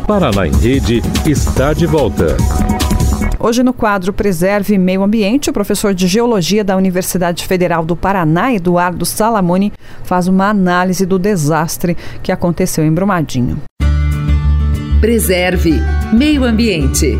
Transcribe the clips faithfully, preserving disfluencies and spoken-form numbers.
Paraná em Rede está de volta. Hoje no quadro Preserve Meio Ambiente, o professor de Geologia da Universidade Federal do Paraná, Eduardo Salamone, faz uma análise do desastre que aconteceu em Brumadinho. Preserve Meio Ambiente.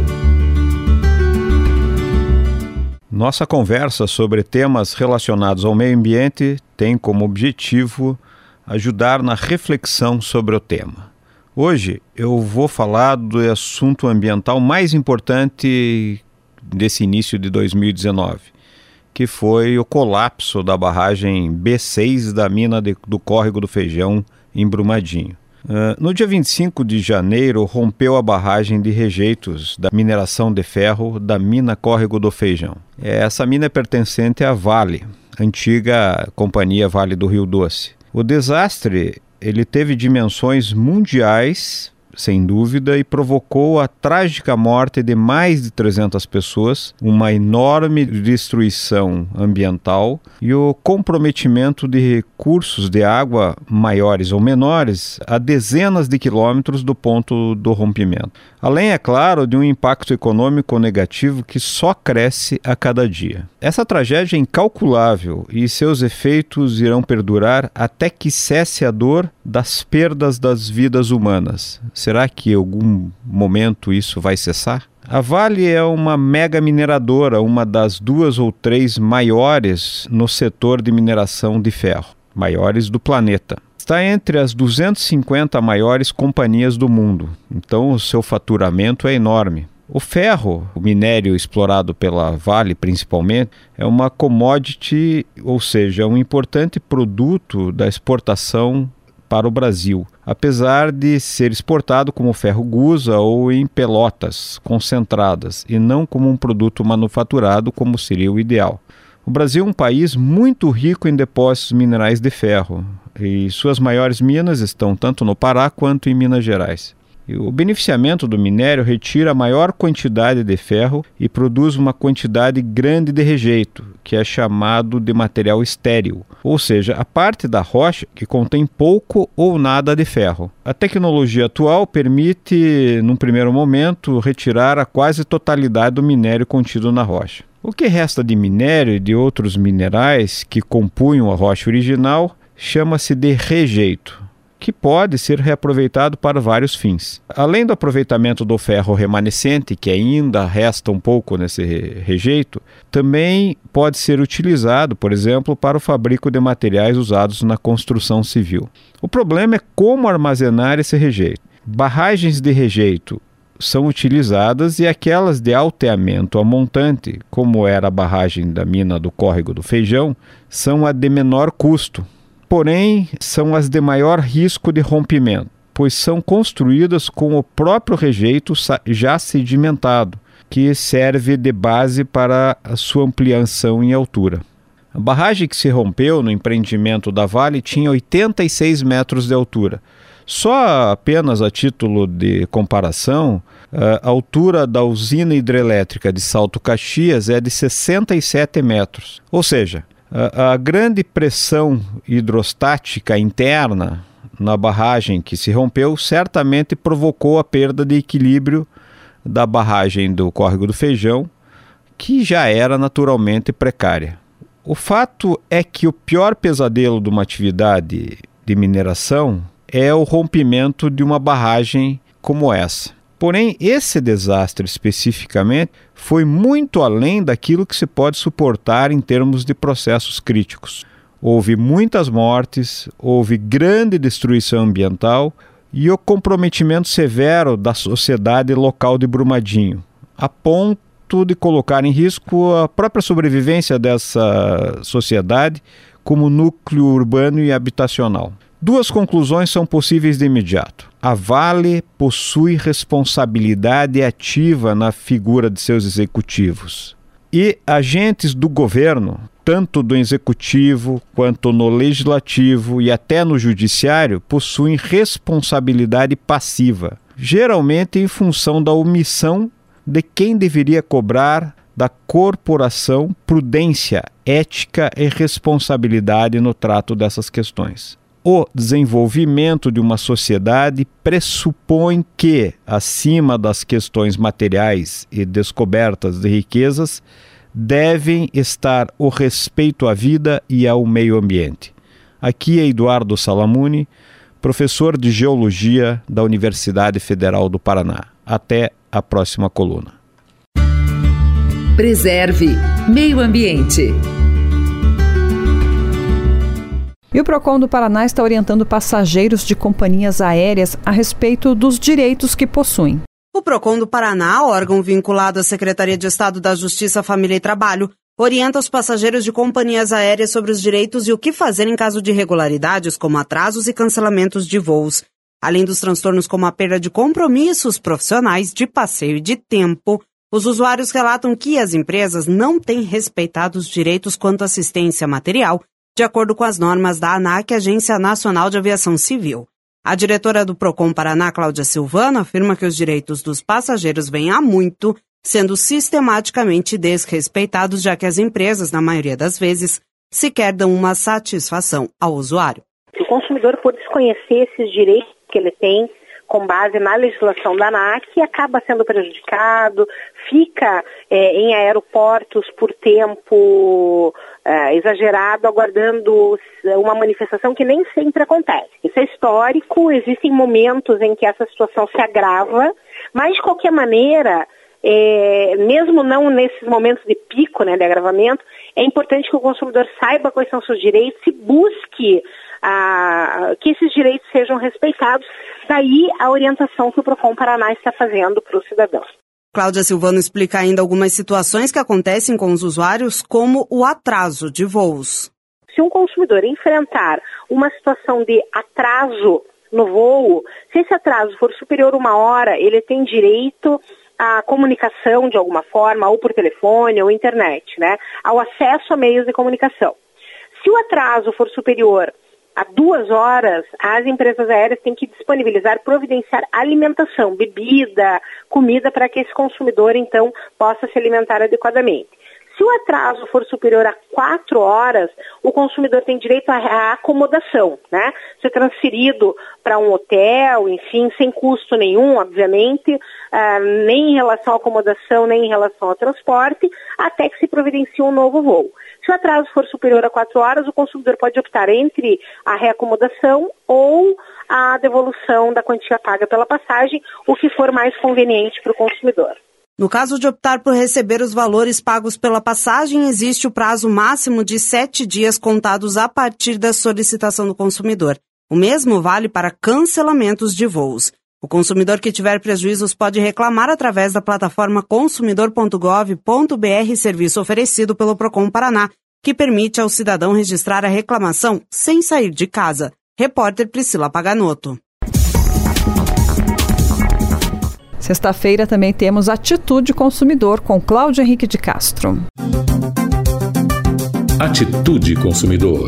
Nossa conversa sobre temas relacionados ao meio ambiente tem como objetivo ajudar na reflexão sobre o tema. Hoje eu vou falar do assunto ambiental mais importante desse início de dois mil e dezenove, que foi o colapso da barragem B seis da mina de, do Córrego do Feijão, em Brumadinho. Uh, no dia vinte e cinco de janeiro, rompeu a barragem de rejeitos da mineração de ferro da mina Córrego do Feijão. Essa mina é pertencente à Vale, antiga companhia Vale do Rio Doce. O desastre ele teve dimensões mundiais, sem dúvida, e provocou a trágica morte de mais de trezentas pessoas, uma enorme destruição ambiental e o comprometimento de recursos de água maiores ou menores a dezenas de quilômetros do ponto do rompimento. Além, é claro, de um impacto econômico negativo que só cresce a cada dia. Essa tragédia é incalculável e seus efeitos irão perdurar até que cesse a dor das perdas das vidas humanas. Será que em algum momento isso vai cessar? A Vale é uma mega mineradora, uma das duas ou três maiores no setor de mineração de ferro, maiores do planeta. Está entre as duzentas e cinquenta maiores companhias do mundo, então o seu faturamento é enorme. O ferro, o minério explorado pela Vale principalmente, é uma commodity, ou seja, um importante produto da exportação para o Brasil, apesar de ser exportado como ferro gusa ou em pelotas concentradas e não como um produto manufaturado como seria o ideal. O Brasil é um país muito rico em depósitos minerais de ferro e suas maiores minas estão tanto no Pará quanto em Minas Gerais. E o beneficiamento do minério retira a maior quantidade de ferro e produz uma quantidade grande de rejeito, que é chamado de material estéril, ou seja, a parte da rocha que contém pouco ou nada de ferro. A tecnologia atual permite, num primeiro momento, retirar a quase totalidade do minério contido na rocha. O que resta de minério e de outros minerais que compunham a rocha original chama-se de rejeito, que pode ser reaproveitado para vários fins. Além do aproveitamento do ferro remanescente, que ainda resta um pouco nesse rejeito, também pode ser utilizado, por exemplo, para o fabrico de materiais usados na construção civil. O problema é como armazenar esse rejeito. Barragens de rejeito são utilizadas e aquelas de alteamento a montante, como era a barragem da mina do Córrego do Feijão, são a de menor custo. Porém, são as de maior risco de rompimento, pois são construídas com o próprio rejeito já sedimentado, que serve de base para a sua ampliação em altura. A barragem que se rompeu no empreendimento da Vale tinha oitenta e seis metros de altura. Só apenas a título de comparação, a altura da usina hidrelétrica de Salto Caxias é de sessenta e sete metros, ou seja, a grande pressão hidrostática interna na barragem que se rompeu certamente provocou a perda de equilíbrio da barragem do Córrego do Feijão, que já era naturalmente precária. O fato é que o pior pesadelo de uma atividade de mineração é o rompimento de uma barragem como essa. Porém, esse desastre especificamente foi muito além daquilo que se pode suportar em termos de processos críticos. Houve muitas mortes, houve grande destruição ambiental e o comprometimento severo da sociedade local de Brumadinho, a ponto de colocar em risco a própria sobrevivência dessa sociedade como núcleo urbano e habitacional. Duas conclusões são possíveis de imediato. A Vale possui responsabilidade ativa na figura de seus executivos. E agentes do governo, tanto do executivo quanto no legislativo e até no judiciário, possuem responsabilidade passiva, geralmente em função da omissão de quem deveria cobrar da corporação prudência, ética e responsabilidade no trato dessas questões. O desenvolvimento de uma sociedade pressupõe que, acima das questões materiais e descobertas de riquezas, devem estar o respeito à vida e ao meio ambiente. Aqui é Eduardo Salamuni, professor de Geologia da Universidade Federal do Paraná. Até a próxima coluna. Preserve Meio Ambiente. E o Procon do Paraná está orientando passageiros de companhias aéreas a respeito dos direitos que possuem. O Procon do Paraná, órgão vinculado à Secretaria de Estado da Justiça, Família e Trabalho, orienta os passageiros de companhias aéreas sobre os direitos e o que fazer em caso de irregularidades, como atrasos e cancelamentos de voos. Além dos transtornos como a perda de compromissos profissionais, de passeio e de tempo, os usuários relatam que as empresas não têm respeitado os direitos quanto à assistência material, de acordo com as normas da ANAC, Agência Nacional de Aviação Civil. A diretora do Procon Paraná, Cláudia Silvano, afirma que os direitos dos passageiros vêm há muito sendo sistematicamente desrespeitados, já que as empresas, na maioria das vezes, sequer dão uma satisfação ao usuário. Se o consumidor for desconhecer esses direitos que ele tem com base na legislação da ANAC, acaba sendo prejudicado, fica é, em aeroportos por tempo é, exagerado, aguardando uma manifestação que nem sempre acontece. Isso é histórico, existem momentos em que essa situação se agrava, mas de qualquer maneira, é, mesmo não nesses momentos de pico, né, de agravamento, é importante que o consumidor saiba quais são seus direitos e busque a, que esses direitos sejam respeitados. Daí a orientação que o Procon Paraná está fazendo para os cidadãos. Cláudia Silvano explica ainda algumas situações que acontecem com os usuários, como o atraso de voos. Se um consumidor enfrentar uma situação de atraso no voo, se esse atraso for superior a uma hora, ele tem direito à comunicação de alguma forma, ou por telefone ou internet, né? Ao acesso a meios de comunicação. Se o atraso for superior a duas horas, as empresas aéreas têm que disponibilizar, providenciar alimentação, bebida, comida, para que esse consumidor, então, possa se alimentar adequadamente. Se o atraso for superior a quatro horas, o consumidor tem direito à acomodação, né? Ser transferido para um hotel, enfim, sem custo nenhum, obviamente, uh, nem em relação à acomodação, nem em relação ao transporte, até que se providencie um novo voo. Se o atraso for superior a quatro horas, o consumidor pode optar entre a reacomodação ou a devolução da quantia paga pela passagem, o que for mais conveniente para o consumidor. No caso de optar por receber os valores pagos pela passagem, existe o prazo máximo de sete dias contados a partir da solicitação do consumidor. O mesmo vale para cancelamentos de voos. O consumidor que tiver prejuízos pode reclamar através da plataforma consumidor ponto gov ponto br, serviço oferecido pelo Procon Paraná, que permite ao cidadão registrar a reclamação sem sair de casa. Repórter Priscila Paganotto. Sexta-feira também temos Atitude Consumidor com Cláudio Henrique de Castro. Atitude Consumidor.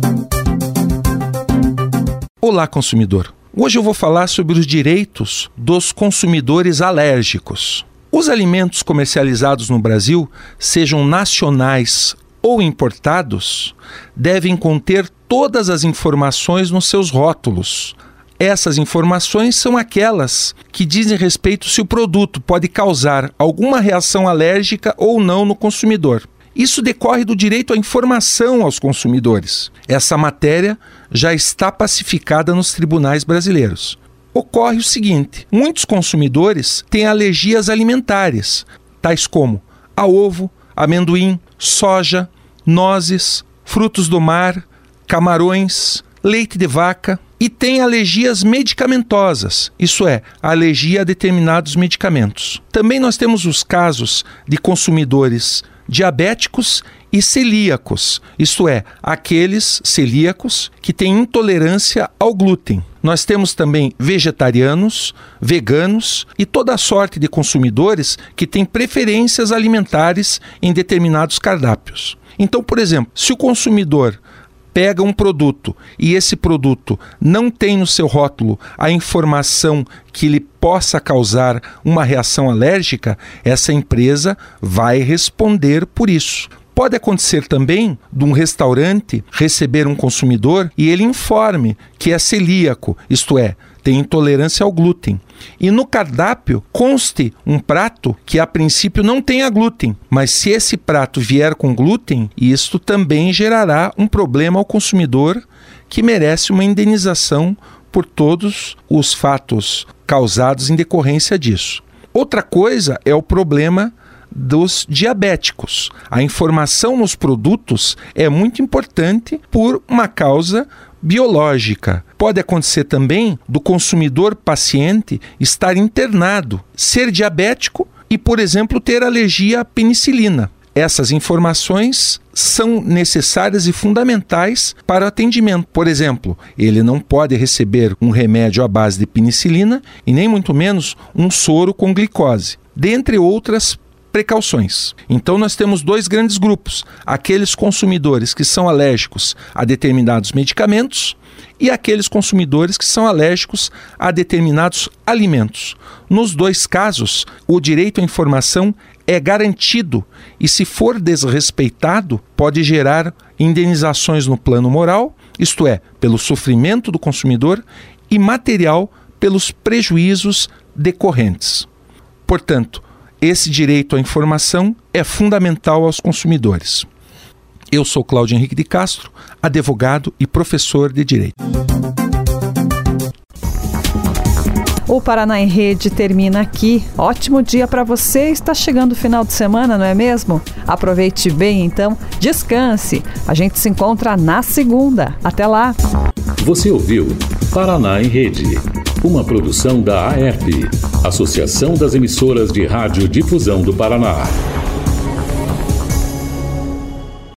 Olá, consumidor. Hoje eu vou falar sobre os direitos dos consumidores alérgicos. Os alimentos comercializados no Brasil, sejam nacionais ou importados, devem conter todas as informações nos seus rótulos. Essas informações são aquelas que dizem respeito se o produto pode causar alguma reação alérgica ou não no consumidor. Isso decorre do direito à informação aos consumidores. Essa matéria já está pacificada nos tribunais brasileiros. Ocorre o seguinte: muitos consumidores têm alergias alimentares, tais como a ovo, amendoim, soja, nozes, frutos do mar, camarões, leite de vaca, e têm alergias medicamentosas, isso é, alergia a determinados medicamentos. Também nós temos os casos de consumidores diabéticos e celíacos, isto é, aqueles celíacos que têm intolerância ao glúten. Nós temos também vegetarianos, veganos e toda a sorte de consumidores que têm preferências alimentares em determinados cardápios. Então, por exemplo, se o consumidor pega um produto e esse produto não tem no seu rótulo a informação que lhe possa causar uma reação alérgica, essa empresa vai responder por isso. Pode acontecer também de um restaurante receber um consumidor e ele informe que é celíaco, isto é, tem intolerância ao glúten. E no cardápio conste um prato que a princípio não tenha glúten, mas se esse prato vier com glúten, isto também gerará um problema ao consumidor que merece uma indenização por todos os fatos causados em decorrência disso. Outra coisa é o problema dos diabéticos. A informação nos produtos é muito importante por uma causa biológica. Pode acontecer também do consumidor paciente estar internado, ser diabético e, por exemplo, ter alergia à penicilina. Essas informações são necessárias e fundamentais para o atendimento. Por exemplo, ele não pode receber um remédio à base de penicilina e nem muito menos um soro com glicose, dentre outras precauções. Então nós temos dois grandes grupos, aqueles consumidores que são alérgicos a determinados medicamentos e aqueles consumidores que são alérgicos a determinados alimentos. Nos dois casos, o direito à informação é garantido e, se for desrespeitado, pode gerar indenizações no plano moral, isto é, pelo sofrimento do consumidor, e material pelos prejuízos decorrentes. Portanto, esse direito à informação é fundamental aos consumidores. Eu sou Cláudio Henrique de Castro, advogado e professor de Direito. O Paraná em Rede termina aqui. Ótimo dia para você. Está chegando o final de semana, não é mesmo? Aproveite bem, então. Descanse. A gente se encontra na segunda. Até lá. Você ouviu Paraná em Rede, uma produção da A E P, Associação das Emissoras de Rádio Difusão do Paraná.